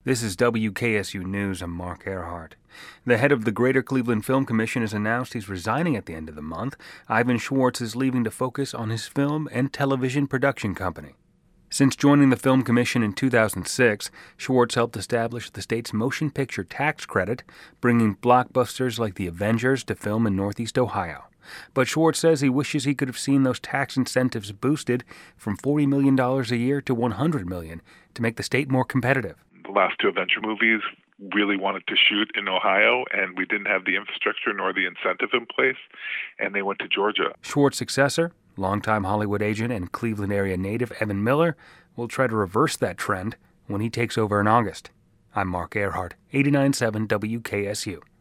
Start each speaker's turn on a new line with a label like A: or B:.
A: This is WKSU News. I'm Mark Earhart. The head of the Greater Cleveland Film Commission has announced he's resigning at the end of the month. Ivan Schwartz is leaving to focus on his film and television production company. Since joining the Film Commission in 2006, Schwartz helped establish the state's motion picture tax credit, bringing blockbusters like The Avengers to film in Northeast Ohio. But Schwartz says he wishes he could have seen those tax incentives boosted from $40 million a year to $100 million to make the state more competitive.
B: The last two Avenger movies really wanted to shoot in Ohio, and we didn't have the infrastructure nor the incentive in place, and they went to Georgia.
A: Schwartz's successor, longtime Hollywood agent and Cleveland area native Evan Miller, will try to reverse that trend when he takes over in August. I'm Mark Earhart, 89.7 WKSU.